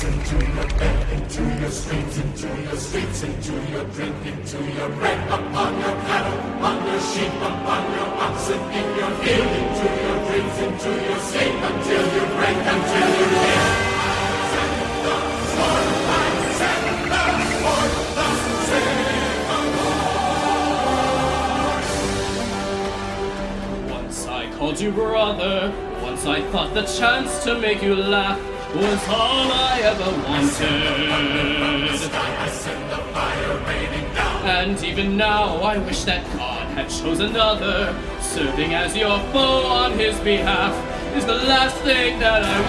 into your bed, into your streams, into your streets, into your drink, into your bread, upon your cattle, on your sheep, upon your oxen, in your field, into your dreams, into your sleep, until you break, until you live. Send the sword, I send the sword, thus saith the Lord. Once I called you brother, once I thought the chance to make you laugh was all I ever wanted. And even now I wish that God had chosen another. Serving as your foe on his behalf is the last thing that I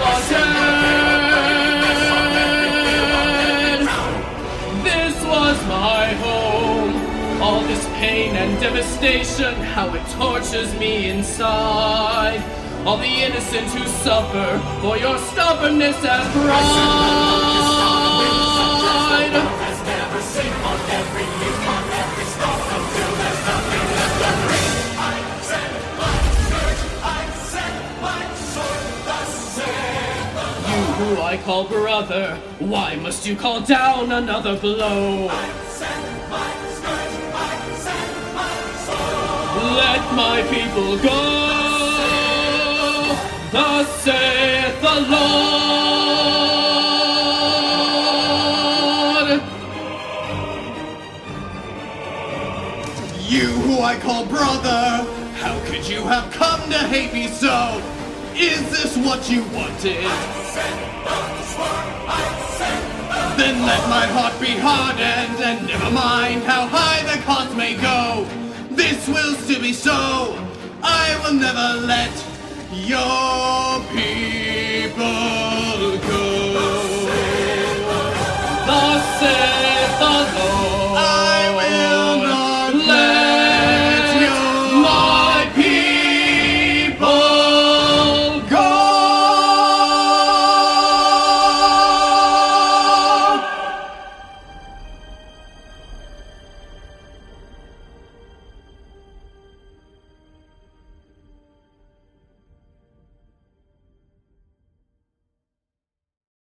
wanted. This was my home. All this pain and devastation, how it tortures me inside. All the innocent who suffer for your stubbornness and pride. You who I call brother, why must you call down another blow? Let my people go. Thus saith the Lord. You who I call brother, how could you have come to hate me so? Is this what you wanted? Then let my heart be hardened, and never mind how high the cost may go. This will still be so. I will never let your people